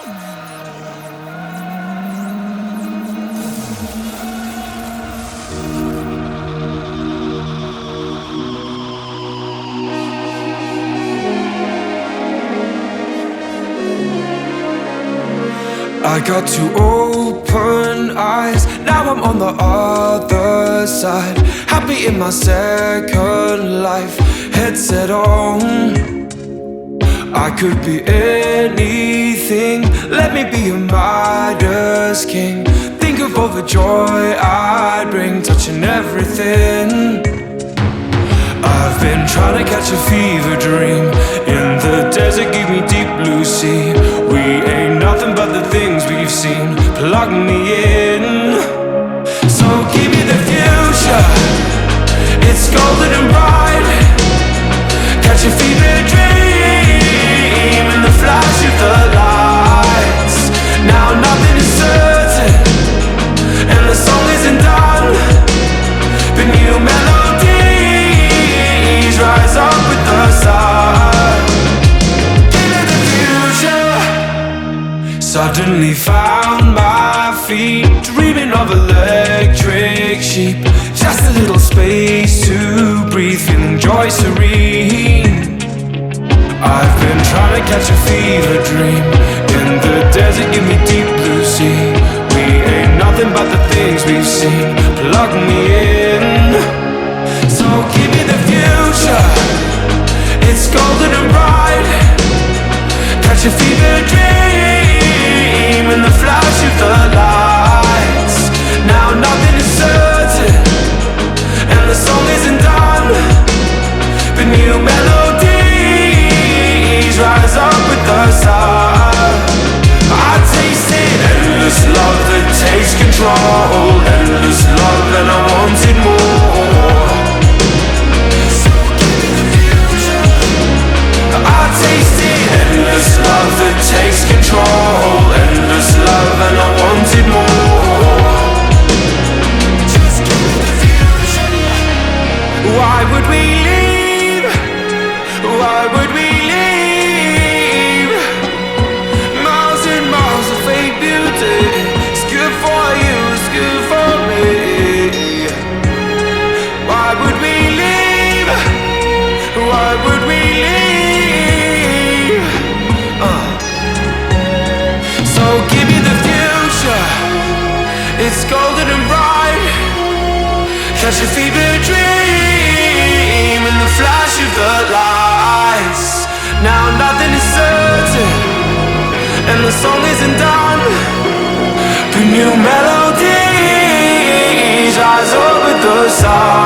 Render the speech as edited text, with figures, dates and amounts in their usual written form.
I got two open eyes, now I'm on the other side. Happy in my second life, head set on. I could be anything, let me be a Midas king. Think of all the joy I'd bring, touching everything. I've been trying to catch a fever dream in the desert, give me deep blue sea. We ain't nothing but the things we've seen, plug me in. So give me the future, it's golden and bright. Catch a fever dream in the flash of the lights. Now nothing is certain and the song isn't done, but new melodies rise up with the sun. Into the future, suddenly found my feet, dreaming of electric sheep. Just a little space to breathe, feeling joy serene. I've been trying to catch a fever dream in the desert, give me deep blue sea. We ain't nothing but the things we've seen, plug me in. So give me the future, it's golden and bright. Catch a fever dream in the flash of the lights. Now nothing is certain and the song isn't done, but new melodies rise up with the sun. I tasted endless love that takes control, endless love and I wanted more. I tasted endless love that takes control, endless love and I wanted more. Just give me the future. Why would we leave? Why would we leave? Miles and miles of fake beauty. It's good for you, it's good for me. Why would we leave? Why would we leave? So give me the future, it's golden and bright. Catch a fever dream in the flash of the lights. Now nothing is certain and the song isn't done, but new melodies rise up with the sun.